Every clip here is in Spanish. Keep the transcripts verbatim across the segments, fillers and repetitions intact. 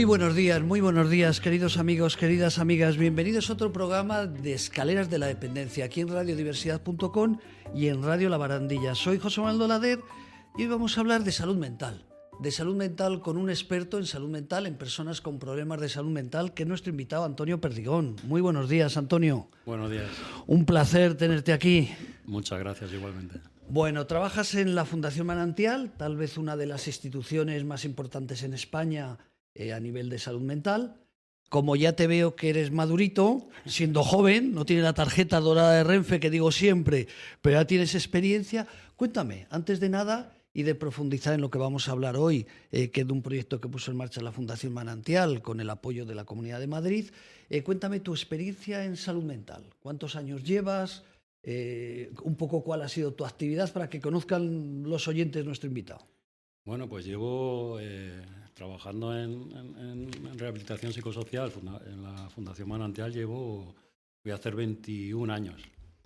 Muy buenos días, muy buenos días, queridos amigos, queridas amigas. Bienvenidos a otro programa de Escaleras de la Dependencia, aquí en radio diversidad punto com y en Radio La Barandilla. Soy José Manuel Lader y hoy vamos a hablar de salud mental. De salud mental con un experto en salud mental, en personas con problemas de salud mental, que es nuestro invitado Antonio Perdigón. Muy buenos días, Antonio. Buenos días. Un placer tenerte aquí. Muchas gracias, igualmente. Bueno, trabajas en la Fundación Manantial, tal vez una de las instituciones más importantes en España eh, a nivel de salud mental. Como ya te veo que eres madurito, siendo joven, no tienes la tarjeta dorada de Renfe que digo siempre, pero ya tienes experiencia. Cuéntame, antes de nada y de profundizar en lo que vamos a hablar hoy, eh, que es de un proyecto que puso en marcha la Fundación Manantial con el apoyo de la Comunidad de Madrid, eh, cuéntame tu experiencia en salud mental. ¿Cuántos años llevas? Eh, un poco cuál ha sido tu actividad para que conozcan los oyentes nuestro invitado. Bueno, pues llevo eh, trabajando en, en, en rehabilitación psicosocial en la Fundación Manantial, llevo, voy a hacer veintiún años.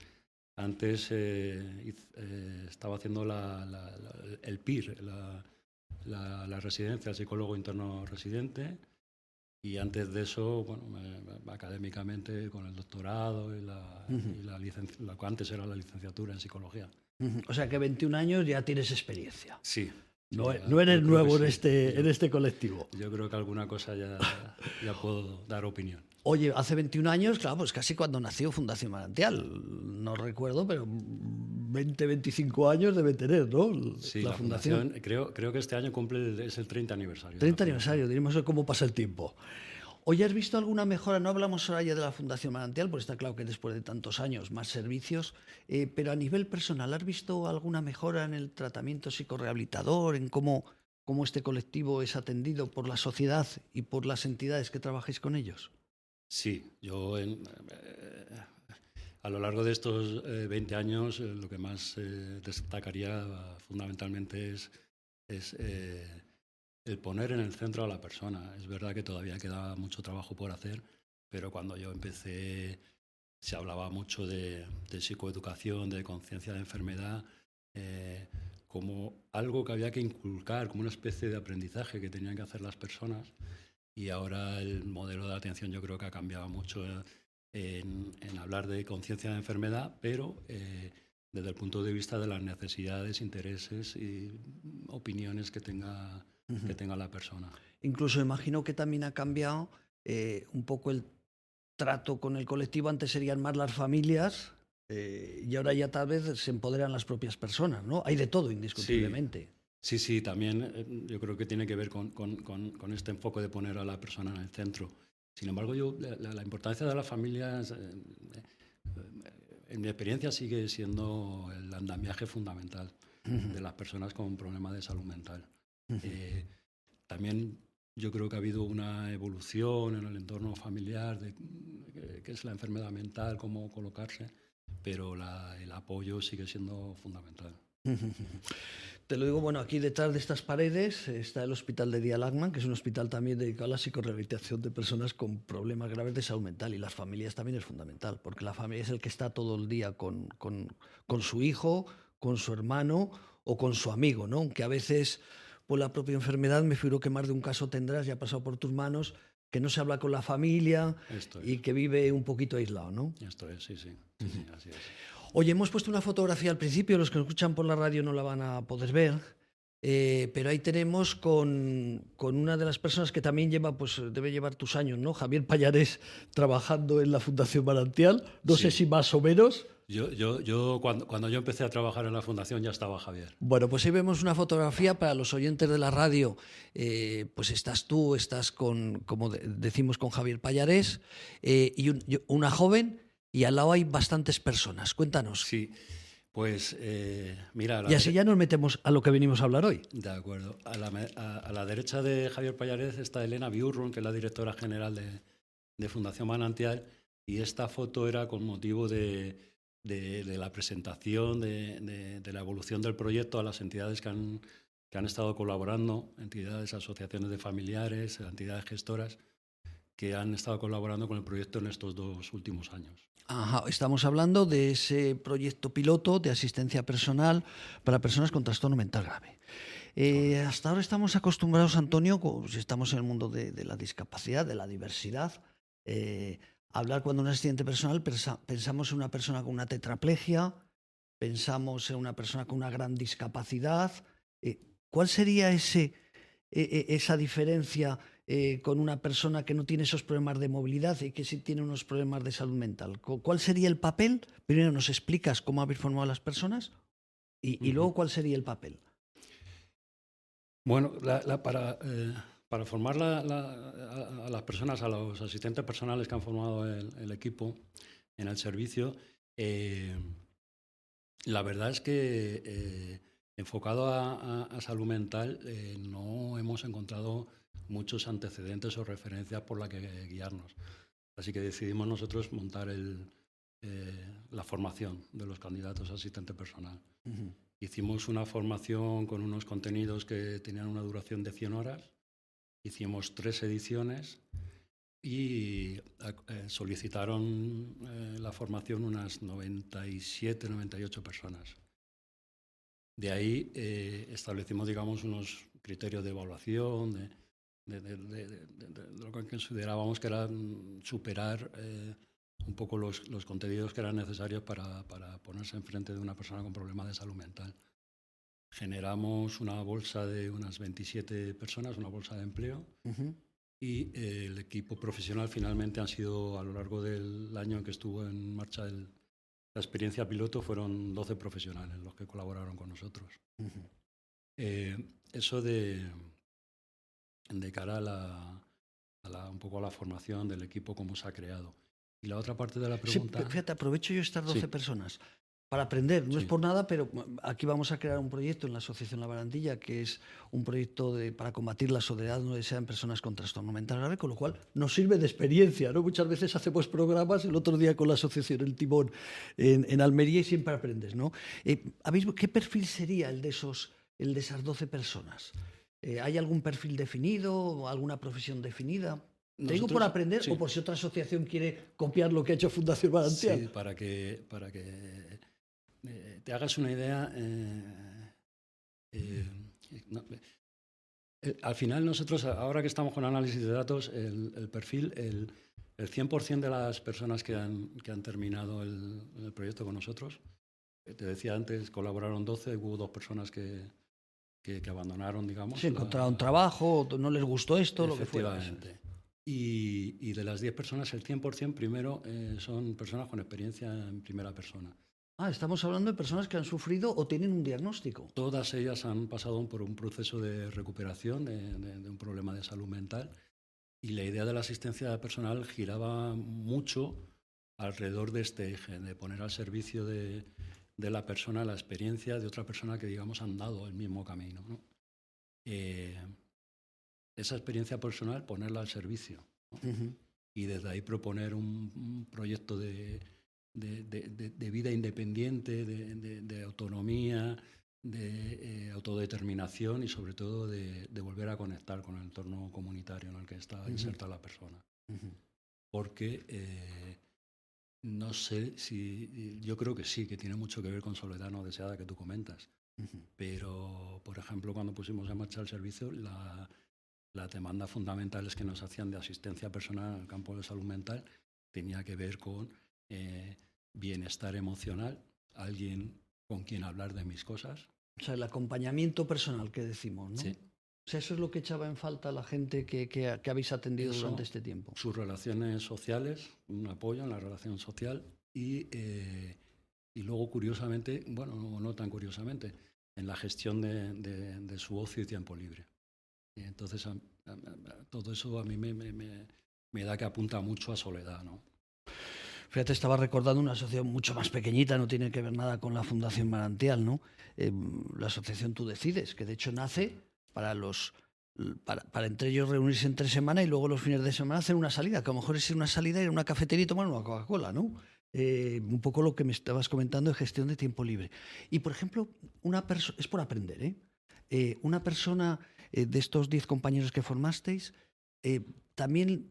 Antes eh, eh, estaba haciendo la, la, la, el P I R, la, la, la residencia, el psicólogo interno residente, y antes de eso, bueno, me, académicamente con el doctorado y la, uh-huh. y la licencia, lo que antes era la licenciatura en psicología. Uh-huh. O sea que veintiún años ya tienes experiencia. Sí. No, sí, no eres nuevo en, sí. este, yo, en este colectivo. Yo creo que alguna cosa ya, ya puedo dar opinión. Oye, hace veintiún años, claro, pues casi cuando nació Fundación Manantial. No recuerdo, pero veinte, veinticinco años debe tener, ¿no? Sí, la, la fundación. fundación creo, creo que este año cumple, es el treinta aniversario. treinta aniversario, diremos cómo pasa el tiempo. Oye, ¿has visto alguna mejora? No hablamos ahora ya de la Fundación Manantial, porque está claro que después de tantos años, más servicios, eh, pero a nivel personal, ¿has visto alguna mejora en el tratamiento psicorrehabilitador, en cómo, cómo este colectivo es atendido por la sociedad y por las entidades que trabajáis con ellos? Sí, yo en, eh, a lo largo de estos eh, veinte años eh, lo que más eh, destacaría uh, fundamentalmente es, es eh, el poner en el centro a la persona. Es verdad que todavía queda mucho trabajo por hacer, pero cuando yo empecé se hablaba mucho de, de psicoeducación, de conciencia de enfermedad, eh, como algo que había que inculcar, como una especie de aprendizaje que tenían que hacer las personas. Y ahora el modelo de atención yo creo que ha cambiado mucho en, en hablar de conciencia de enfermedad, pero eh, desde el punto de vista de las necesidades, intereses y opiniones que tenga, uh-huh. que tenga la persona. Incluso imagino que también ha cambiado eh, un poco el trato con el colectivo. Antes serían más las familias eh, y ahora ya tal vez se empoderan las propias personas, ¿no? Hay de todo, indiscutiblemente. Sí. Sí, sí, también eh, yo creo que tiene que ver con, con, con, con este enfoque de poner a la persona en el centro. Sin embargo, yo, la, la importancia de las familias, eh, eh, en mi experiencia, sigue siendo el andamiaje fundamental uh-huh. de las personas con problemas de salud mental. Uh-huh. Eh, también yo creo que ha habido una evolución en el entorno familiar, de qué que es la enfermedad mental, cómo colocarse, pero la, el apoyo sigue siendo fundamental. Te lo digo, bueno, aquí detrás de estas paredes está el Hospital de Día Lachman, que es un hospital también dedicado a la psicorrehabilitación de personas con problemas graves de salud mental, y las familias también es fundamental, porque la familia es el que está todo el día con, con, con su hijo, con su hermano o con su amigo, ¿no? Aunque a veces por la propia enfermedad me figuro que más de un caso tendrás, ya ha pasado por tus manos, que no se habla con la familia y que vive un poquito aislado, ¿no? Esto es, sí, sí, sí, sí, así es. Oye, hemos puesto una fotografía al principio, los que nos escuchan por la radio no la van a poder ver, eh, pero ahí tenemos con, con una de las personas que también lleva, pues debe llevar tus años, ¿no? Javier Payarés, trabajando en la Fundación Manantial, no sí. sé si más o menos. Yo, yo, yo cuando, cuando yo empecé a trabajar en la Fundación ya estaba Javier. Bueno, pues ahí vemos una fotografía para los oyentes de la radio. Eh, pues estás tú, estás con, como de, decimos, con Javier Payarés, eh, y un, una joven, y al lado hay bastantes personas. Cuéntanos. Sí, pues eh, mira... Y así ya nos metemos a lo que venimos a hablar hoy. De acuerdo. A la, a, a la derecha de Javier Payarés está Elena Biurrun, que es la directora general de, de Fundación Manantial, y esta foto era con motivo de, de, de la presentación, de, de, de la evolución del proyecto a las entidades que han, que han estado colaborando, entidades, asociaciones de familiares, entidades gestoras, que han estado colaborando con el proyecto en estos dos últimos años. Ajá, estamos hablando de ese proyecto piloto de asistencia personal para personas con trastorno mental grave. Eh, hasta ahora estamos acostumbrados, Antonio, si estamos en el mundo de, de la discapacidad, de la diversidad, eh, a hablar cuando un asistente personal pensa, pensamos en una persona con una tetraplegia, pensamos en una persona con una gran discapacidad. Eh, ¿Cuál sería ese, eh, esa diferencia eh, con una persona que no tiene esos problemas de movilidad y que sí tiene unos problemas de salud mental? ¿Cuál sería el papel? Primero nos explicas cómo habéis formado a las personas y, y luego cuál sería el papel. Bueno, la, la, para, eh, para formar la, la, a, a las personas, a los asistentes personales que han formado el, el equipo en el servicio, eh, la verdad es que eh, enfocado a, a, a salud mental eh, no hemos encontrado muchos antecedentes o referencias por la que guiarnos. Así que decidimos nosotros montar el, eh, la formación de los candidatos a asistente personal. Uh-huh. Hicimos una formación con unos contenidos que tenían una duración de cien horas. Hicimos tres ediciones y eh, solicitaron eh, la formación unas noventa y siete, noventa y ocho personas. De ahí eh, establecimos, digamos, unos criterios de evaluación, de, de, de, de, de, de, de lo que considerábamos que era superar eh, un poco los, los contenidos que eran necesarios para, para ponerse enfrente de una persona con problemas de salud mental. Generamos una bolsa de unas veintisiete personas, una bolsa de empleo, uh-huh. y eh, el equipo profesional finalmente han sido, a lo largo del año en que estuvo en marcha el, la experiencia piloto, fueron doce profesionales los que colaboraron con nosotros. Uh-huh. Eh, eso de, de cara a la, a la, un poco a la formación del equipo, cómo se ha creado. Y la otra parte de la pregunta... Sí, fíjate, aprovecho yo estas doce sí. personas para aprender. No sí. es por nada, pero aquí vamos a crear un proyecto en la Asociación La Barandilla, que es un proyecto de, para combatir la soledad no deseada en personas con trastorno mental grave, con lo cual nos sirve de experiencia, ¿no? Muchas veces hacemos programas, el otro día con la Asociación El Timón en, en Almería, y siempre aprendes, ¿no? Eh, ¿habéis, ¿Qué perfil sería el de, esos, el de esas doce personas? Eh, ¿Hay algún perfil definido, alguna profesión definida? ¿Te digo por aprender sí. o por si otra asociación quiere copiar lo que ha hecho Fundación Manantial? Sí, para que, para que eh, te hagas una idea. Eh, eh, no, eh, al final nosotros, ahora que estamos con análisis de datos, el, el perfil, el, el cien por ciento de las personas que han, que han terminado el, el proyecto con nosotros, te decía antes, colaboraron doce, hubo dos personas que, que, que abandonaron, digamos. Sí, encontraron la, trabajo, no les gustó esto, lo que fuera. Efectivamente. Y, y de las diez personas, el cien por ciento primero eh, son personas con experiencia en primera persona. Ah, estamos hablando de personas que han sufrido o tienen un diagnóstico. Todas ellas han pasado por un proceso de recuperación de, de, de un problema de salud mental, y la idea de la asistencia personal giraba mucho alrededor de este eje, de poner al servicio de, de la persona la experiencia de otra persona que, digamos, han dado el mismo camino, ¿no? Eh, esa experiencia personal, ponerla al servicio, ¿no? Uh-huh. Y desde ahí proponer un, un proyecto de, de, de, de, de vida independiente, de, de, de autonomía, de eh, autodeterminación y sobre todo de, de volver a conectar con el entorno comunitario en el que está uh-huh. inserta la persona. Uh-huh. Porque eh, no sé si, yo creo que sí, que tiene mucho que ver con soledad no deseada que tú comentas. Uh-huh. Pero, por ejemplo, cuando pusimos en marcha el servicio, la Las demandas fundamentales que nos hacían de asistencia personal en el campo de salud mental tenía que ver con eh, bienestar emocional, alguien con quien hablar de mis cosas. O sea, el acompañamiento personal que decimos, ¿no? Sí. O sea, eso es lo que echaba en falta a la gente que, que, que habéis atendido eso, durante este tiempo. Sus relaciones sociales, un apoyo en la relación social y, eh, y luego, curiosamente, bueno, no, no tan curiosamente, en la gestión de, de, de su ocio y tiempo libre. Entonces, a, a, a, todo eso a mí me, me, me da que apunta mucho a soledad, ¿no? Fíjate, estaba recordando una asociación mucho más pequeñita, no tiene que ver nada con la Fundación Manantial, ¿no? Eh, la asociación Tú Decides, que de hecho nace para los para, para entre ellos reunirse entre semana y luego los fines de semana hacer una salida, que a lo mejor es ir a una salida, ir a una cafetería y tomar una Coca-Cola, ¿no? Eh, un poco lo que me estabas comentando de gestión de tiempo libre. Y, por ejemplo, una persona, es por aprender, ¿eh? Eh, una persona eh, de estos diez compañeros que formasteis, eh, también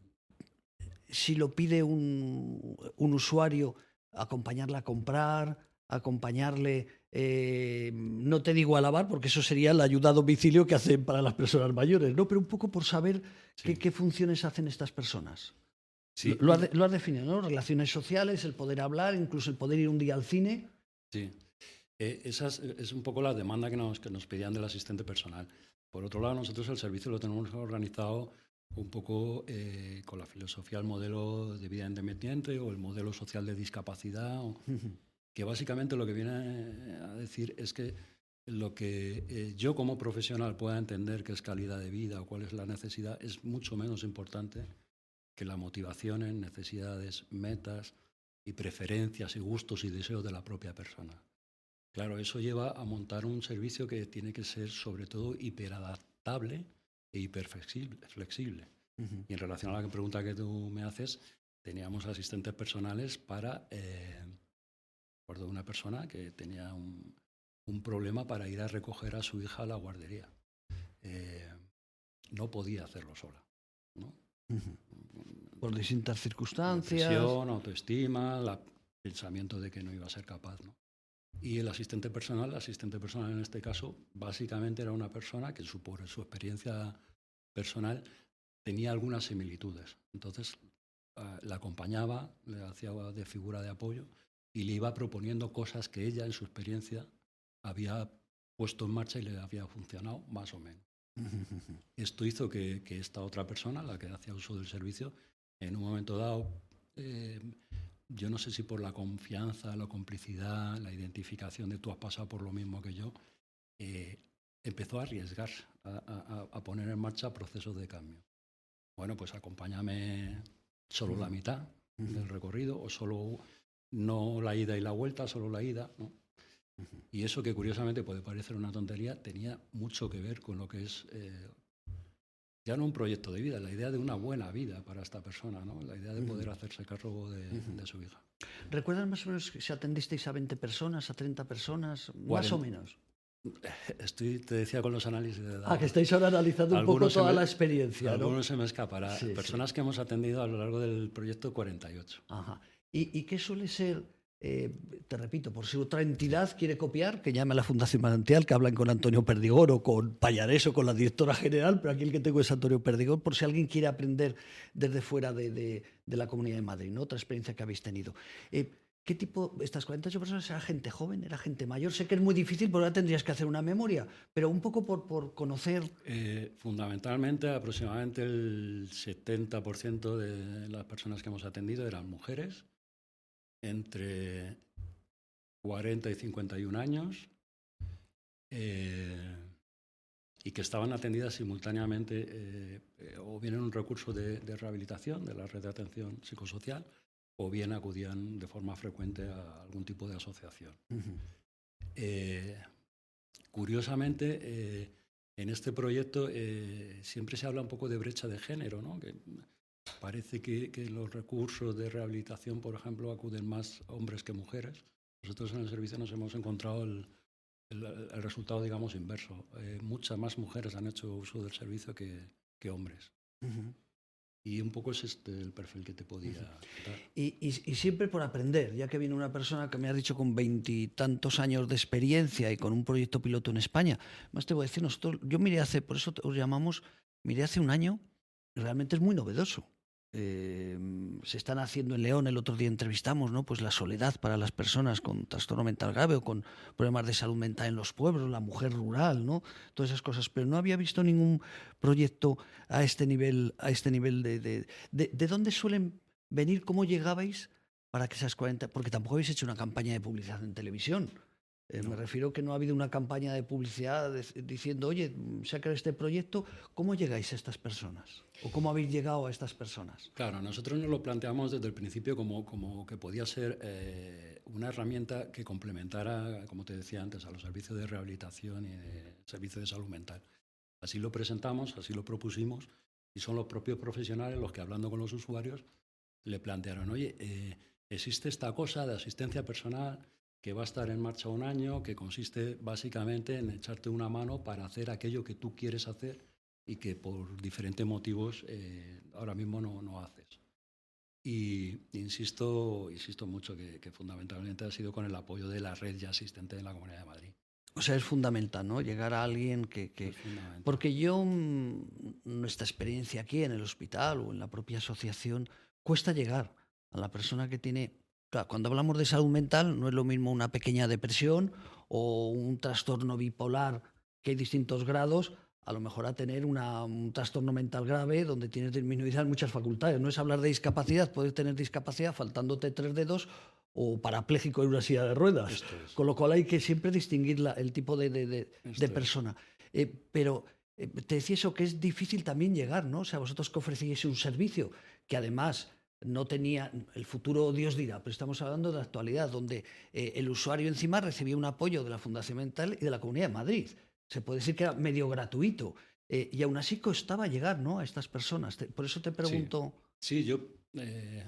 si lo pide un, un usuario, acompañarle a comprar, acompañarle eh, no te digo alabar, porque eso sería la ayuda a domicilio que hacen para las personas mayores, ¿no? Pero un poco por saber sí. qué, qué funciones hacen estas personas. Sí. Lo, lo, has, lo has definido, ¿no? Relaciones sociales, el poder hablar, incluso el poder ir un día al cine. Sí, eh, esa es, es un poco la demanda que nos, que nos pedían del asistente personal. Por otro lado, nosotros el servicio lo tenemos organizado un poco eh, con la filosofía del modelo de vida independiente o el modelo social de discapacidad, o, uh-huh. que básicamente lo que viene a decir es que lo que eh, yo como profesional pueda entender que es calidad de vida o cuál es la necesidad es mucho menos importante que las motivaciones, necesidades, metas y preferencias y gustos y deseos de la propia persona. Claro, eso lleva a montar un servicio que tiene que ser sobre todo hiperadaptable e hiperflexible. Uh-huh. Y en relación a la pregunta que tú me haces, teníamos asistentes personales para, eh, recuerdo una persona que tenía un, un problema para ir a recoger a su hija a la guardería. Eh, no podía hacerlo sola, ¿no? Uh-huh. Por distintas circunstancias. Depresión, autoestima, el pensamiento de que no iba a ser capaz, ¿no? Y el asistente personal, el asistente personal en este caso, básicamente era una persona que su, por su experiencia personal tenía algunas similitudes. Entonces uh, la acompañaba, le hacía de figura de apoyo y le iba proponiendo cosas que ella en su experiencia había puesto en marcha y le había funcionado más o menos. Esto hizo que, que esta otra persona, la que hacía uso del servicio, en un momento dado, eh, yo no sé si por la confianza, la complicidad, la identificación de tú has pasado por lo mismo que yo, eh, empezó a arriesgar, a, a, a poner en marcha procesos de cambio. Bueno, pues acompáñame solo uh-huh. la mitad uh-huh. del recorrido, o solo no la ida y la vuelta, solo la ida, ¿no? Uh-huh. Y eso, que curiosamente puede parecer una tontería, tenía mucho que ver con lo que es eh, ya no un proyecto de vida, la idea de una buena vida para esta persona, ¿no? La idea de poder uh-huh. hacerse cargo de, uh-huh. de su hija. ¿Recuerdas más o menos si atendisteis a veinte personas, a treinta personas, más o menos? Estoy, te decía, con los análisis de edad. Ah, que estáis ahora analizando un poco toda me, la experiencia, ¿no? Algunos se me escapará. Sí, personas sí. que hemos atendido a lo largo del proyecto, cuarenta y ocho. Ajá. ¿Y, y qué suele ser, eh, te repito, por si otra entidad quiere copiar, que llame a la Fundación Manantial, que hablan con Antonio Perdigón o con Pallares o con la directora general, pero aquí el que tengo es Antonio Perdigón, por si alguien quiere aprender desde fuera de, de, de la Comunidad de Madrid, ¿no? Otra experiencia que habéis tenido. Eh, ¿Qué tipo, estas cuarenta y ocho personas, era gente joven, era gente mayor? Sé que es muy difícil, porque ahora tendrías que hacer una memoria, pero un poco por, por conocer... Eh, fundamentalmente, aproximadamente el setenta por ciento de las personas que hemos atendido eran mujeres, entre cuarenta y cincuenta y un años, eh, y que estaban atendidas simultáneamente eh, eh, o bien en un recurso de, de rehabilitación de la red de atención psicosocial, o bien acudían de forma frecuente a algún tipo de asociación. Uh-huh. Eh, curiosamente, eh, en este proyecto eh, siempre se habla un poco de brecha de género, ¿no? Que parece que, que los recursos de rehabilitación, por ejemplo, acuden más hombres que mujeres. Nosotros en el servicio nos hemos encontrado el, el, el resultado, digamos, inverso. Eh, muchas más mujeres han hecho uso del servicio que, que hombres. Uh-huh. Y un poco es este el perfil que te podía dar. Y, y, y siempre por aprender, ya que viene una persona que me ha dicho con veintitantos años de experiencia y con un proyecto piloto en España. Más te voy a decir, nosotros, yo miré hace, por eso os llamamos, miré hace un año, y realmente es muy novedoso. Eh, se están haciendo en León, el otro día entrevistamos, ¿no? Pues la soledad para las personas con trastorno mental grave o con problemas de salud mental en los pueblos, la mujer rural, ¿no? Todas esas cosas, pero no había visto ningún proyecto a este nivel, a este nivel de, de, de, de dónde suelen venir, cómo llegabais para que esas cuarenta, porque tampoco habéis hecho una campaña de publicidad en televisión. Eh, no. Me refiero que no ha habido una campaña de publicidad de, diciendo, oye, se ha creado este proyecto. ¿Cómo llegáis a estas personas? ¿O cómo habéis llegado a estas personas? Claro, nosotros nos lo planteamos desde el principio como, como que podía ser eh, una herramienta que complementara, como te decía antes, a los servicios de rehabilitación y de servicios de salud mental. Así lo presentamos, así lo propusimos, y son los propios profesionales los que, hablando con los usuarios, le plantearon, oye, eh, existe esta cosa de asistencia personal que va a estar en marcha un año, que consiste básicamente en echarte una mano para hacer aquello que tú quieres hacer y que por diferentes motivos eh, ahora mismo no, no haces. Y insisto, insisto mucho que, que fundamentalmente ha sido con el apoyo de la red ya existente en la Comunidad de Madrid. O sea, es fundamental, ¿no? Llegar a alguien que... que... Porque yo, nuestra experiencia aquí en el hospital o en la propia asociación, cuesta llegar a la persona que tiene... Claro, cuando hablamos de salud mental no es lo mismo una pequeña depresión o un trastorno bipolar, que hay distintos grados, a lo mejor a tener una, un trastorno mental grave donde tienes disminuidas muchas facultades. No es hablar de discapacidad, puedes tener discapacidad faltándote tres dedos o parapléjico en una silla de ruedas. Es. Con lo cual hay que siempre distinguir la, el tipo de, de, de, de persona. Eh, pero eh, te decía eso, que es difícil también llegar, ¿no? O sea, vosotros que ofrecíais un servicio que además no tenía, el futuro Dios dirá, pero estamos hablando de la actualidad, donde eh, el usuario encima recibía un apoyo de la Fundación Mental y de la Comunidad de Madrid. Se puede decir que era medio gratuito. Eh, y aún así costaba llegar, ¿no?, a estas personas. Te, por eso te pregunto... Sí, sí yo... Eh,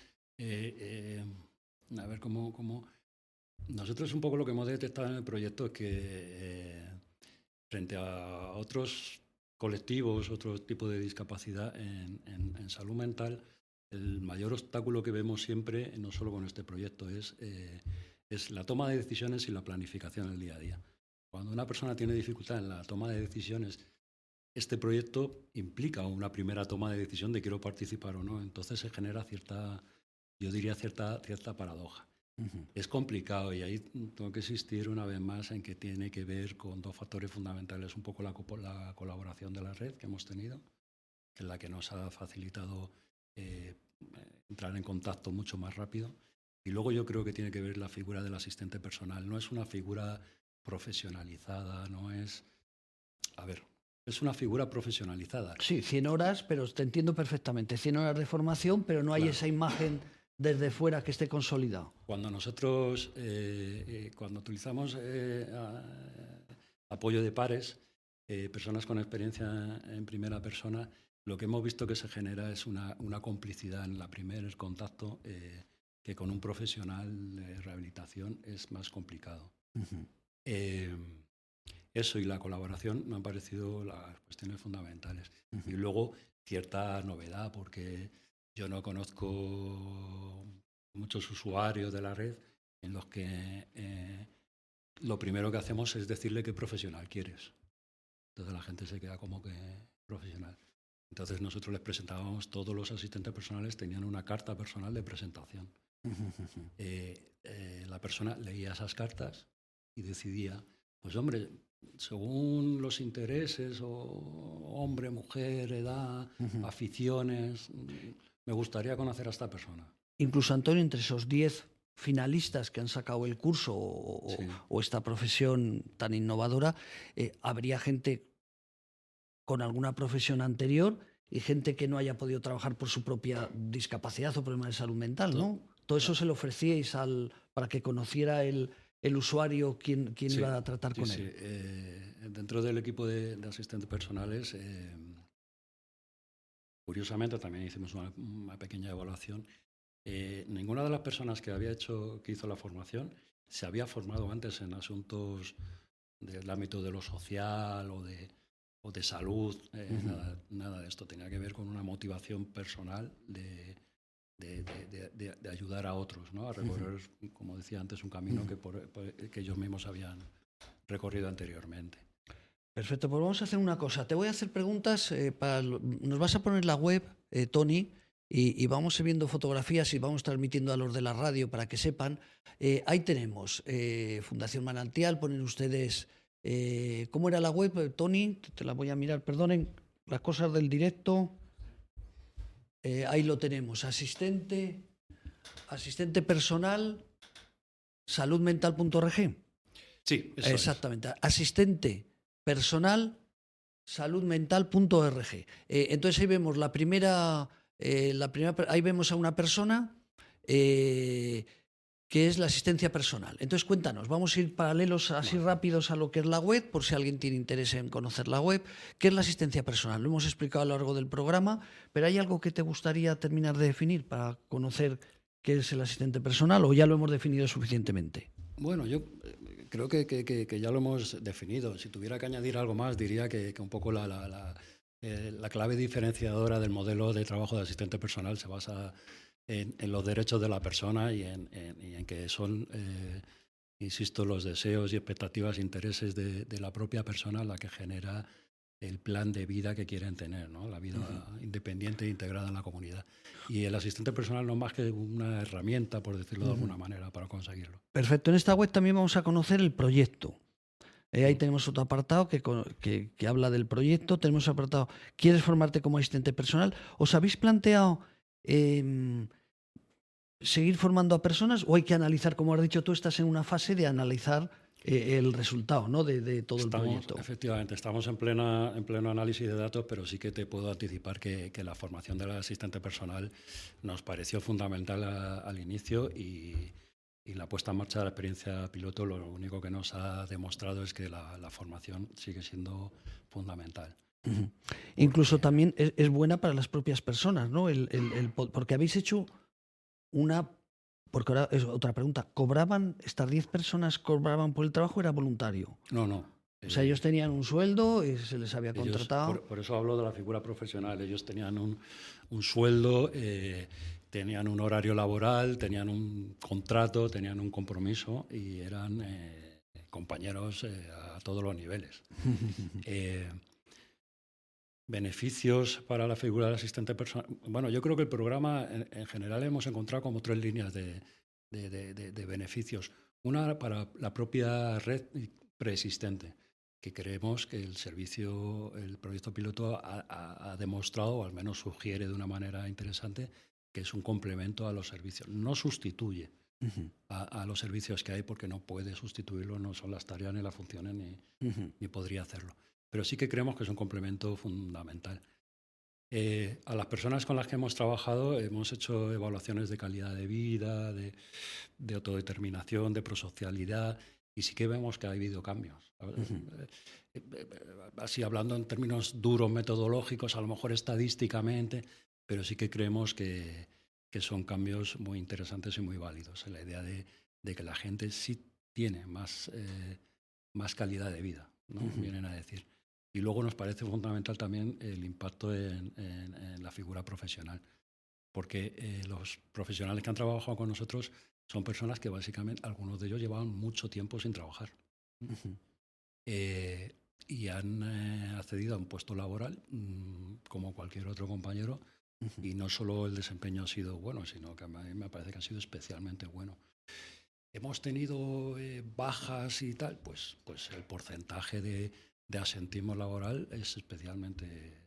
eh, eh, A ver, cómo, cómo... Nosotros un poco lo que hemos detectado en el proyecto es que eh, frente a otros colectivos, otros tipos de discapacidad en, en, en salud mental, el mayor obstáculo que vemos siempre, no solo con este proyecto, es, eh, es la toma de decisiones y la planificación del día a día. Cuando una persona tiene dificultad en la toma de decisiones, este proyecto implica una primera toma de decisión de quiero participar o no. Entonces se genera cierta... yo diría cierta, cierta paradoja. Uh-huh. Es complicado y ahí tengo que insistir una vez más en que tiene que ver con dos factores fundamentales. Un poco la, la colaboración de la red que hemos tenido, que es la que nos ha facilitado eh, entrar en contacto mucho más rápido. Y luego yo creo que tiene que ver la figura del asistente personal. No es una figura profesionalizada, no es... A ver... Es una figura profesionalizada. Sí, cien horas, pero te entiendo perfectamente. cien horas de formación, pero no hay claro. esa imagen desde fuera que esté consolidada. Cuando nosotros, eh, eh, cuando utilizamos eh, a, apoyo de pares, eh, personas con experiencia en primera persona, lo que hemos visto que se genera es una, una complicidad en la primer contacto eh, que con un profesional de rehabilitación es más complicado. Uh-huh. eh, Eso y la colaboración me han parecido las cuestiones fundamentales. Uh-huh. Y luego cierta novedad, porque yo no conozco muchos usuarios de la red en los que eh, lo primero que hacemos es decirle qué profesional quieres. Entonces la gente se queda como que profesional. Entonces nosotros les presentábamos, todos los asistentes personales tenían una carta personal de presentación. Uh-huh. eh, eh, la persona leía esas cartas y decidía, pues hombre, según los intereses, o hombre, mujer, edad, uh-huh. aficiones, me gustaría conocer a esta persona. Incluso, Antonio, entre esos diez finalistas que han sacado el curso o, sí. o esta profesión tan innovadora, eh, habría gente con alguna profesión anterior y gente que no haya podido trabajar por su propia discapacidad o problema de salud mental, ¿no? Todo, Todo eso se lo ofrecíais al, para que conociera el... el usuario, quién, quién sí, iba a tratar sí, con sí. él. Eh, dentro del equipo de, de asistentes personales, eh, curiosamente también hicimos una, una pequeña evaluación. Eh, ninguna de las personas que había hecho, que hizo la formación, se había formado antes en asuntos del ámbito de lo social o de, o de salud. Eh, uh-huh. nada, nada de esto tenía que ver con una motivación personal de De, de, de, de ayudar a otros, ¿no? A recorrer, uh-huh. como decía antes, un camino uh-huh. que, por, por, que ellos mismos habían recorrido anteriormente. Perfecto, pues vamos a hacer una cosa. Te voy a hacer preguntas. Eh, para, nos vas a poner la web, eh, Tony, y, y vamos viendo fotografías y vamos transmitiendo a los de la radio para que sepan. Eh, ahí tenemos eh, Fundación Manantial, ponen ustedes... Eh, ¿Cómo era la web, Tony? Te la voy a mirar, perdonen, las cosas del directo... Eh, ahí lo tenemos, asistente, asistente personal, saludmental punto org. Sí, eso exactamente. Es. Asistente personal, saludmental punto org. Eh, entonces ahí vemos la primera, eh, la primera, ahí vemos a una persona eh, que es la asistencia personal. Entonces cuéntanos, vamos a ir paralelos así bueno. rápidos a lo que es la web, por si alguien tiene interés en conocer la web. ¿Qué es la asistencia personal? Lo hemos explicado a lo largo del programa, pero ¿hay algo que te gustaría terminar de definir para conocer qué es el asistente personal o ya lo hemos definido suficientemente? Bueno, yo creo que, que, que ya lo hemos definido. Si tuviera que añadir algo más, diría que, que un poco la, la, la, eh, la clave diferenciadora del modelo de trabajo de asistente personal se basa en, en los derechos de la persona y en, en, y en que son, eh, insisto, los deseos y expectativas, intereses de, de la propia persona la que genera el plan de vida que quieren tener, ¿no? La vida uh-huh. independiente e integrada en la comunidad. Y el asistente personal no es más que una herramienta, por decirlo uh-huh. de alguna manera, para conseguirlo. Perfecto. En esta web también vamos a conocer el proyecto. Eh, ahí tenemos otro apartado que, que, que habla del proyecto. Tenemos apartado, ¿quieres formarte como asistente personal? ¿Os habéis planteado eh, seguir formando a personas o hay que analizar, como has dicho tú, estás en una fase de analizar eh, el resultado, ¿no? de, de todo estamos, el proyecto? Efectivamente, estamos en, plena, en pleno análisis de datos, pero sí que te puedo anticipar que, que la formación del asistente personal nos pareció fundamental a, al inicio y... Y la puesta en marcha de la experiencia piloto lo único que nos ha demostrado es que la, la formación sigue siendo fundamental. Uh-huh. Incluso también es, es buena para las propias personas, ¿no? El, el, el, porque habéis hecho una... Porque ahora es otra pregunta. ¿Cobraban, estas diez personas cobraban por el trabajo o era voluntario? No, no. O sea, ellos tenían un sueldo y se les había ellos, contratado. Por, por eso hablo de la figura profesional. Ellos tenían un, un sueldo... Eh, tenían un horario laboral, tenían un contrato, tenían un compromiso y eran eh, compañeros eh, a todos los niveles. eh, beneficios para la figura del asistente personal. Bueno, yo creo que el programa en, en general hemos encontrado como tres líneas de, de, de, de, de beneficios. Una para la propia red preexistente, que creemos que el servicio, el proyecto piloto ha, ha, ha demostrado, o al menos sugiere de una manera interesante, que es un complemento a los servicios. No sustituye uh-huh. a, a los servicios que hay porque no puede sustituirlo, no son las tareas ni las funciones ni, uh-huh. ni podría hacerlo. Pero sí que creemos que es un complemento fundamental. Eh, a las personas con las que hemos trabajado hemos hecho evaluaciones de calidad de vida, de, de autodeterminación, de prosocialidad y sí que vemos que ha habido cambios. Uh-huh. Así hablando en términos duros metodológicos, a lo mejor estadísticamente, pero sí que creemos que, que son cambios muy interesantes y muy válidos en la idea de, de que la gente sí tiene más, eh, más calidad de vida, ¿no? Uh-huh. Vienen a decir. Y luego nos parece fundamental también el impacto en, en, en la figura profesional, porque eh, los profesionales que han trabajado con nosotros son personas que básicamente, algunos de ellos llevaban mucho tiempo sin trabajar. Uh-huh. eh, y han eh, accedido a un puesto laboral mmm, como cualquier otro compañero. Y no solo el desempeño ha sido bueno, sino que a mí me parece que ha sido especialmente bueno. Hemos tenido eh, bajas y tal, pues, pues el porcentaje de, de asentismo laboral es especialmente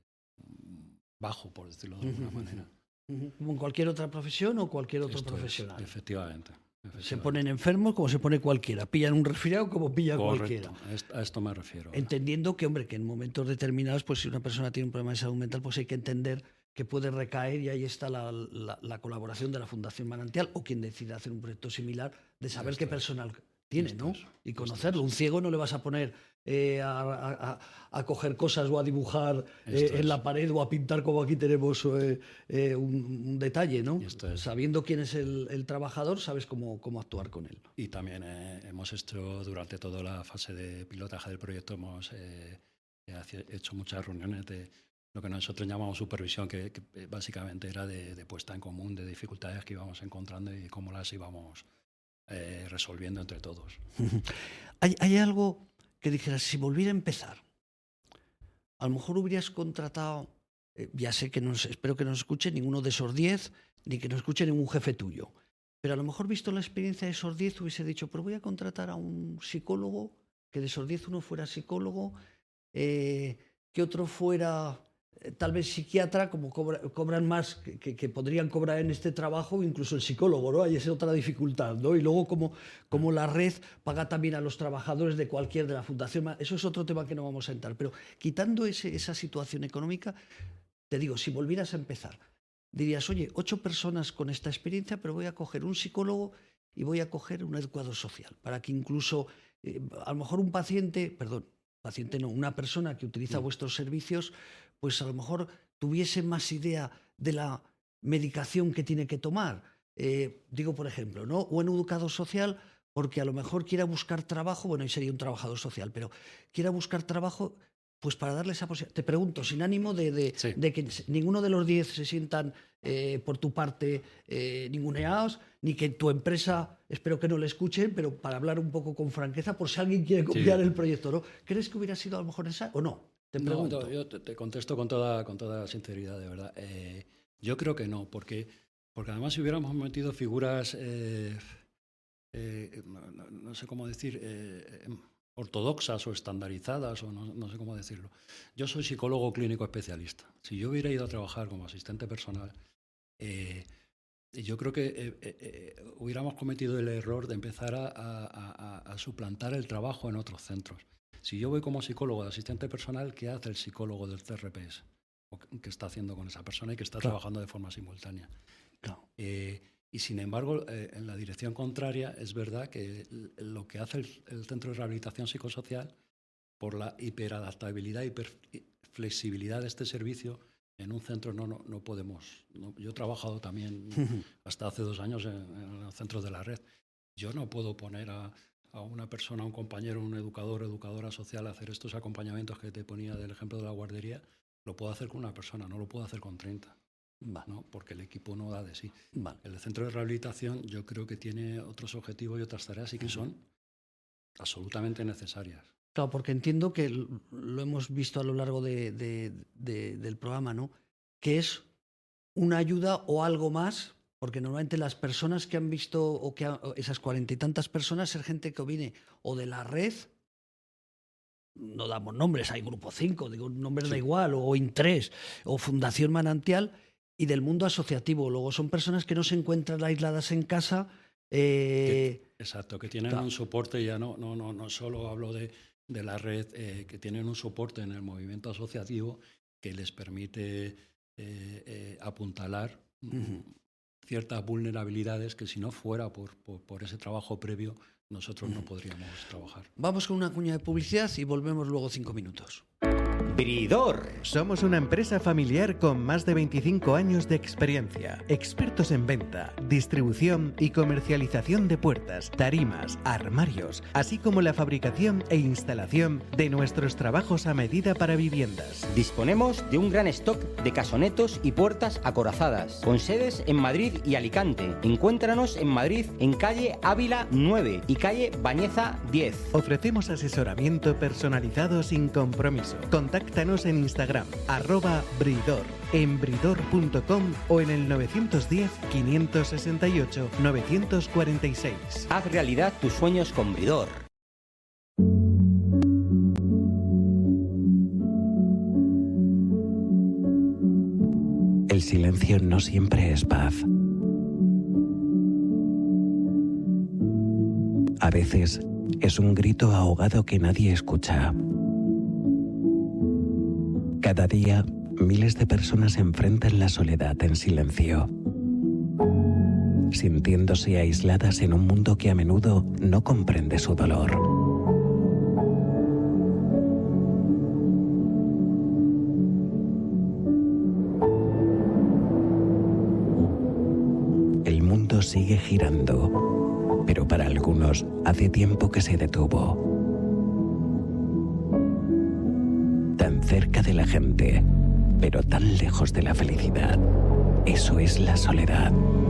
bajo, por decirlo de alguna uh-huh. manera. Uh-huh. ¿Como en cualquier otra profesión o cualquier otro Esto profesional? Es, efectivamente, efectivamente. Se ponen enfermos como se pone cualquiera, pillan un resfriado como pilla Correcto. cualquiera. A esto me refiero. Entendiendo que, hombre, que en momentos determinados, pues si una persona tiene un problema de salud mental, pues hay que entender que puede recaer y ahí está la, la, la colaboración de la Fundación Manantial o quien decida hacer un proyecto similar de saber Esto qué personal es. tiene, Esto ¿no? Es. Y conocerlo. Un ciego no le vas a poner eh, a, a, a coger cosas o a dibujar eh, en la pared o a pintar como aquí tenemos eh, eh, un, un detalle, ¿no? Sabiendo quién es el, el trabajador, sabes cómo, cómo actuar con él. Y también eh, hemos hecho durante toda la fase de pilotaje del proyecto, hemos eh, hecho muchas reuniones de lo que nosotros llamamos supervisión, que, que básicamente era de, de puesta en común de dificultades que íbamos encontrando y cómo las íbamos eh, resolviendo entre todos. ¿Hay, hay algo que dijeras, si volviera a empezar, a lo mejor hubieras contratado, eh, ya sé que no, espero que no nos escuche ninguno de esos diez, ni que nos escuche ningún jefe tuyo, pero a lo mejor visto la experiencia de esos diez hubiese dicho, pero voy a contratar a un psicólogo, que de esos diez uno fuera psicólogo, eh, que otro fuera... tal vez psiquiatra, como cobra, cobran más que, que, que podrían cobrar en este trabajo, incluso el psicólogo, ¿no? Ahí es otra dificultad, ¿no? Y luego como, como la red paga también a los trabajadores de cualquier de la fundación. Eso es otro tema que no vamos a entrar. Pero quitando ese, esa situación económica, te digo, si volvieras a empezar, dirías, oye, ocho personas con esta experiencia, pero voy a coger un psicólogo y voy a coger un educador social, para que incluso, eh, a lo mejor un paciente, perdón, paciente no, una persona que utiliza sí. vuestros servicios, pues a lo mejor tuviese más idea de la medicación que tiene que tomar. Eh, digo, por ejemplo, ¿no? O en educador social, porque a lo mejor quiera buscar trabajo, bueno, ahí sería un trabajador social, pero quiera buscar trabajo, pues para darle esa posibilidad. Te pregunto, sin ánimo de, de, Sí. de que ninguno de los diez se sientan eh, por tu parte eh, ninguneados, ni que tu empresa, espero que no le escuchen, pero para hablar un poco con franqueza, por si alguien quiere copiar Sí. el proyecto, ¿no? ¿Crees que hubiera sido a lo mejor esa o no? Te No, pregunto. no, yo te, te contesto con toda, con toda sinceridad, de verdad. Eh, yo creo que no, porque, porque además si hubiéramos metido figuras, eh, eh, no, no- no sé cómo decir, eh, ortodoxas o estandarizadas, o no, no sé cómo decirlo. Yo soy psicólogo clínico especialista. Si yo hubiera ido a trabajar como asistente personal, eh, yo creo que eh, eh, eh, hubiéramos cometido el error de empezar a, a- a- a suplantar el trabajo en otros centros. Si yo voy como psicólogo de asistente personal, ¿qué hace el psicólogo del C R P S? ¿O qué está haciendo con esa persona y que está Claro. trabajando de forma simultánea? Claro. Eh, y sin embargo, eh, en la dirección contraria, es verdad que l- lo que hace el, el Centro de Rehabilitación Psicosocial, por la hiperadaptabilidad y hiper- y flexibilidad de este servicio, en un centro no, no, no podemos. no- yo he trabajado también hasta hace dos años en, en los centros de la red. Yo no puedo poner a, a una persona, a un compañero, un educador, educadora social a hacer estos acompañamientos que te ponía del ejemplo de la guardería. Lo puedo hacer con una persona, no lo puedo hacer con treinta. Vale, ¿no? Porque el equipo no da de sí. vale. El centro de rehabilitación yo creo que tiene otros objetivos y otras tareas y que son absolutamente necesarias. Claro, porque entiendo que l- lo hemos visto a lo largo de- de- de- del programa, ¿no? Que es una ayuda o algo más, porque normalmente las personas que han visto, o que ha- o esas cuarenta y tantas personas, es gente que viene o de la red, no damos nombres, hay Grupo cinco, digo, nombres da Sí. igual, o Intres, o Fundación Manantial, y del mundo asociativo. Luego son personas que no se encuentran aisladas en casa. eh, Que, exacto, que tienen claro. un soporte, ya no, no, no, no solo hablo de, de la red, eh, que tienen un soporte en el movimiento asociativo que les permite eh, eh, apuntalar mm, Ujú. ciertas vulnerabilidades que si no fuera por, por, por ese trabajo previo, nosotros no podríamos trabajar. Vamos con una cuña de publicidad y volvemos luego cinco minutos. Bridor. Somos una empresa familiar con más de veinticinco años de experiencia, expertos en venta, distribución y comercialización de puertas, tarimas, armarios, así como la fabricación e instalación de nuestros trabajos a medida para viviendas. Disponemos de un gran stock de casonetos y puertas acorazadas, con sedes en Madrid y Alicante. Encuéntranos en Madrid en calle Ávila nueve y calle Bañeza diez. Ofrecemos asesoramiento personalizado sin compromiso. Contáctanos en Instagram, arroba Bridor, en bridor punto com o en el nueve uno cero, cinco seis ocho, nueve cuatro seis. Haz realidad tus sueños con Bridor. El silencio no siempre es paz. A veces es un grito ahogado que nadie escucha. Cada día, miles de personas enfrentan la soledad en silencio, sintiéndose aisladas en un mundo que a menudo no comprende su dolor. El mundo sigue girando, pero para algunos hace tiempo que se detuvo. Tan cerca de la gente, pero tan lejos de la felicidad. Eso es la soledad.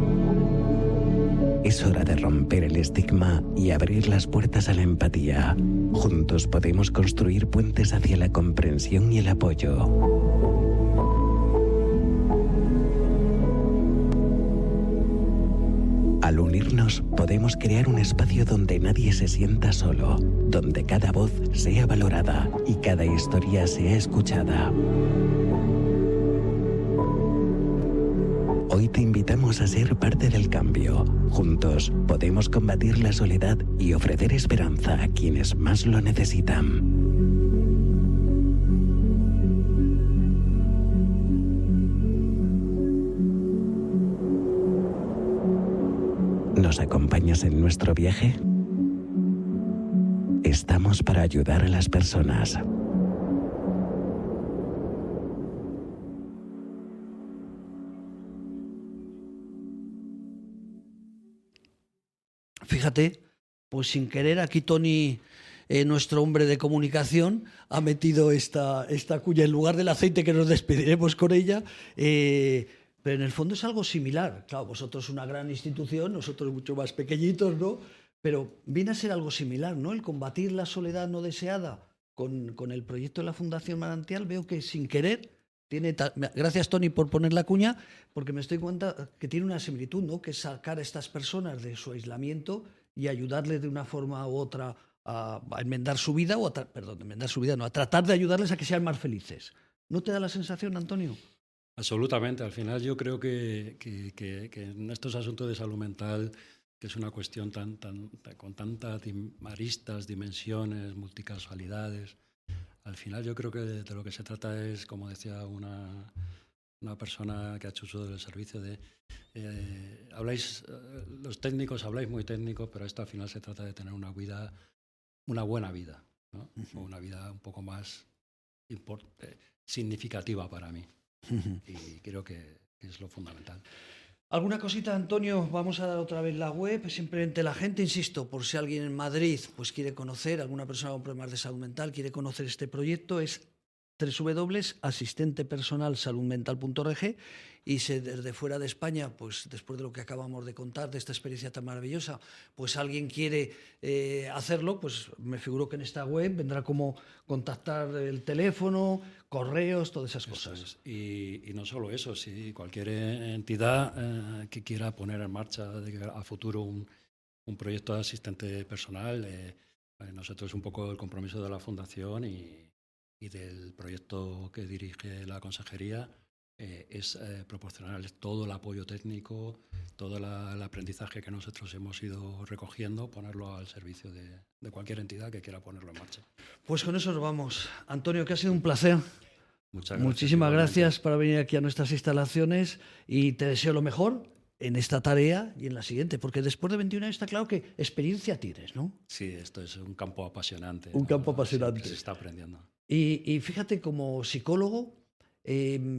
Es hora de romper el estigma y abrir las puertas a la empatía. Juntos podemos construir puentes hacia la comprensión y el apoyo. Al unirnos, podemos crear un espacio donde nadie se sienta solo, donde cada voz sea valorada y cada historia sea escuchada. Hoy te invitamos a ser parte del cambio. Juntos podemos combatir la soledad y ofrecer esperanza a quienes más lo necesitan. ¿Nos acompañas en nuestro viaje? Estamos para ayudar a las personas. Fíjate, pues sin querer aquí Tony eh, nuestro hombre de comunicación ha metido esta, esta cuña en lugar del aceite, que nos despediremos con ella. Eh, pero en el fondo es algo similar. Claro, vosotros una gran institución, nosotros mucho más pequeñitos, ¿no? Pero viene a ser algo similar, ¿no? El combatir la soledad no deseada con, con el proyecto de la Fundación Manantial, veo que sin querer tiene... Gracias, Toni, por poner la cuña, porque me estoy cuenta que tiene una similitud, ¿no? Que es sacar a estas personas de su aislamiento y ayudarles de una forma u otra a, a enmendar su vida, o a perdón, enmendar su vida, no, a tratar de ayudarles a que sean más felices. ¿No te da la sensación, Antonio? Absolutamente. Al final yo creo que, que, que, que en estos asuntos de salud mental, que es una cuestión tan, tan, tan, con tantas aristas, dimensiones, multicausalidades, al final yo creo que de, de lo que se trata es, como decía una, una persona que ha hecho uso del servicio, de eh, habláis, eh, los técnicos habláis muy técnicos, pero esto al final se trata de tener una vida, una buena vida, ¿no? Uh-huh. Una vida un poco más import, eh, significativa para mí. Uh-huh. Y creo que es lo fundamental. ¿Alguna cosita, Antonio? Vamos a dar otra vez la web. Simplemente la gente, insisto, por si alguien en Madrid pues quiere conocer, alguna persona con problemas de salud mental quiere conocer este proyecto, es doble u doble u doble u punto asistente personal salud mental punto org. Y si desde fuera de España, pues después de lo que acabamos de contar, de esta experiencia tan maravillosa, pues alguien quiere eh, hacerlo, pues me figuro que en esta web vendrá como contactar el teléfono, correos, todas esas cosas. Es. Y, y no solo eso, si cualquier entidad eh, que quiera poner en marcha de, a futuro un, un proyecto de asistente personal, eh, nosotros un poco el compromiso de la Fundación y, y del proyecto que dirige la Consejería, Eh, es eh, proporcionarles todo el apoyo técnico, todo la, el aprendizaje que nosotros hemos ido recogiendo, ponerlo al servicio de, de cualquier entidad que quiera ponerlo en marcha. Pues con eso nos vamos. Antonio, que ha sido un placer. Muchas gracias. Muchísimas igualmente. gracias por venir aquí a nuestras instalaciones y te deseo lo mejor en esta tarea y en la siguiente, porque después de veintiún años está claro que experiencia tienes, ¿no? Sí, esto es un campo apasionante. Un ¿no? campo apasionante. Se está aprendiendo. Y, y fíjate, como psicólogo, eh,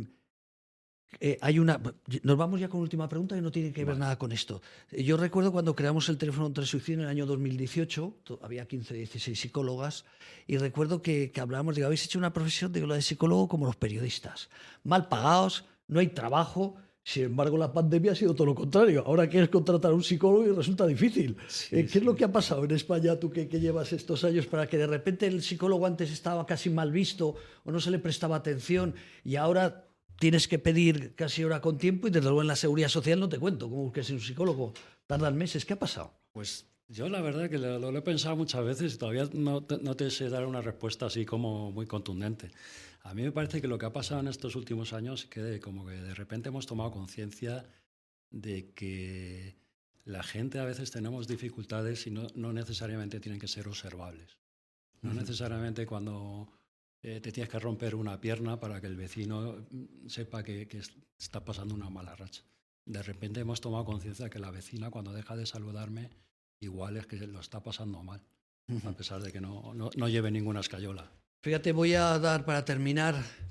Eh, hay una. Nos vamos ya con última pregunta que no tiene que ver vale. nada con esto. Yo recuerdo cuando creamos el teléfono contra el suicidio en el año dos mil dieciocho, había quince, dieciséis psicólogas, y recuerdo que, que hablábamos, digo, habéis hecho una profesión, digo, la de psicólogo como los periodistas, mal pagados, no hay trabajo. Sin embargo, la pandemia ha sido todo lo contrario. Ahora quieres contratar a un psicólogo y resulta difícil. Sí, eh, ¿Qué sí. es lo que ha pasado en España, tú que, que llevas estos años, para que de repente el psicólogo antes estaba casi mal visto o no se le prestaba atención y ahora tienes que pedir casi hora con tiempo y desde luego en la seguridad social no te cuento, como que es un psicólogo, tardan meses? ¿Qué ha pasado? Pues yo la verdad que lo, lo he pensado muchas veces y todavía no te, no te sé dar una respuesta así como muy contundente. A mí me parece que lo que ha pasado en estos últimos años es que como que de repente hemos tomado conciencia de que la gente a veces tenemos dificultades y no, no necesariamente tienen que ser observables. No uh-huh. necesariamente cuando eh, te tienes que romper una pierna para que el vecino sepa que, que está pasando una mala racha. De repente hemos tomado conciencia de que la vecina, cuando deja de saludarme, igual es que lo está pasando mal, uh-huh. a pesar de que no, no, no lleve ninguna escayola. Fíjate, voy a dar para terminar.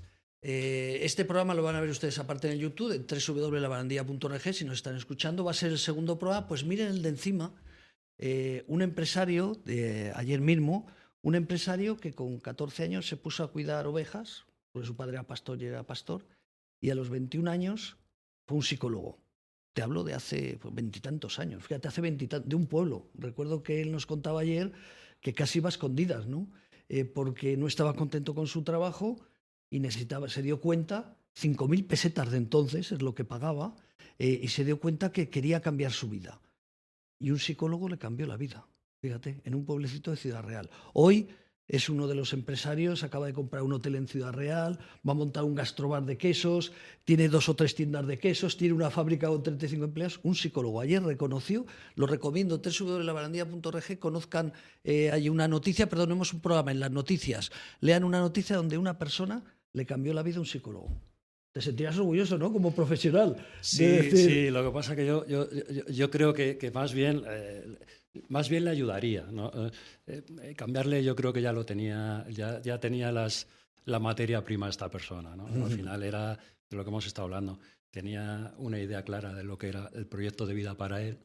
Eh, este programa lo van a ver ustedes aparte en el YouTube, en doble u doble u doble u punto la barandilla punto org, si nos están escuchando. Va a ser el segundo programa. Pues miren el de encima. Eh, un empresario, de ayer mismo, un empresario que con catorce años se puso a cuidar ovejas, porque su padre era pastor y era pastor, y a los veintiún años fue un psicólogo. Te hablo de hace veintitantos años, fíjate, hace veintitantos, de un pueblo. Recuerdo que él nos contaba ayer que casi iba a escondidas, ¿no? Eh, porque no estaba contento con su trabajo y necesitaba, se dio cuenta, cinco mil pesetas de entonces es lo que pagaba, eh, y se dio cuenta que quería cambiar su vida. Y un psicólogo le cambió la vida, fíjate, en un pueblecito de Ciudad Real. Hoy es uno de los empresarios, acaba de comprar un hotel en Ciudad Real, va a montar un gastrobar de quesos, tiene dos o tres tiendas de quesos, tiene una fábrica con treinta y cinco empleados. Un psicólogo ayer reconoció, lo recomiendo, doble u doble u doble u punto la barandilla punto org, conozcan, eh, hay una noticia, perdonemos un programa en las noticias, lean una noticia donde una persona le cambió la vida a un psicólogo. Te sentirás orgulloso, ¿no?, como profesional. Sí, decir... sí, lo que pasa es que yo, yo, yo, yo creo que, que más bien... Eh, Más bien le ayudaría, ¿no? Eh, eh, cambiarle, yo creo que ya lo tenía, ya, ya tenía las, la materia prima esta persona, ¿no? Uh-huh. Al final era de lo que hemos estado hablando. Tenía una idea clara de lo que era el proyecto de vida para él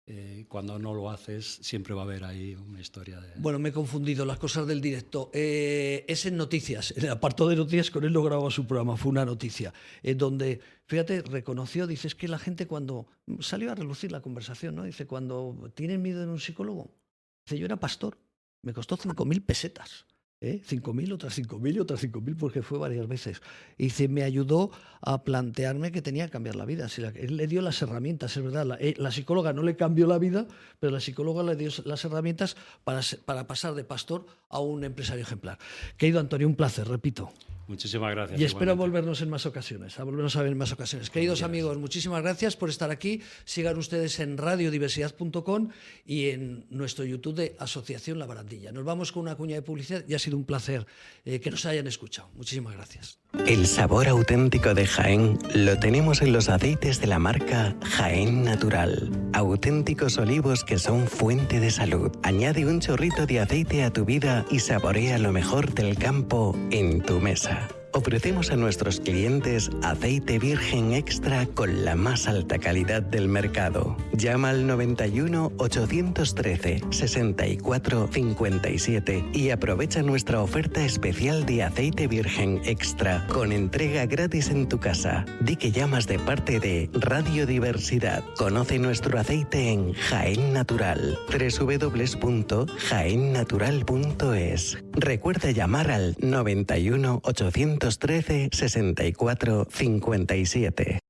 eh, cuando no lo haces siempre va a haber ahí una historia de... Bueno, me he confundido las cosas del directo. Eh, es en Noticias, en el apartado de Noticias, con él lo grababa su programa, fue una noticia, en donde, fíjate, reconoció, dice, es que la gente cuando... Salió a relucir la conversación, ¿no? Dice, cuando tienen miedo en un psicólogo, dice, yo era pastor, me costó cinco mil pesetas. ¿Eh? cinco mil, otras cinco mil, otras cinco mil, porque fue varias veces. Y dice, me ayudó a plantearme que tenía que cambiar la vida. Si la, él le dio las herramientas, es verdad. La, eh, la psicóloga no le cambió la vida, pero la psicóloga le dio las herramientas para, para pasar de pastor a un empresario ejemplar. Querido Antonio, un placer, repito. Muchísimas gracias. Y espero igualmente. volvernos en más ocasiones, a volvernos a ver en más ocasiones. Queridos Gracias. amigos, muchísimas gracias por estar aquí. Sigan ustedes en radiodiversidad punto com y en nuestro YouTube de Asociación La Barandilla. Nos vamos con una cuña de publicidad y ha sido un placer eh, que nos hayan escuchado. Muchísimas gracias. El sabor auténtico de Jaén lo tenemos en los aceites de la marca Jaén Natural. Auténticos olivos que son fuente de salud. Añade un chorrito de aceite a tu vida y saborea lo mejor del campo en tu mesa. Ofrecemos a nuestros clientes aceite virgen extra con la más alta calidad del mercado. Llama al noventa y uno, ochocientos trece, sesenta y cuatro cincuenta y siete y aprovecha nuestra oferta especial de aceite virgen extra con entrega gratis en tu casa. Di que llamas de parte de Radiodiversidad. Conoce nuestro aceite en Jaén Natural. doble u doble u doble u punto jaén natural punto es. Recuerda llamar al noventa y uno, ochocientos trece, sesenta y cuatro cincuenta y siete.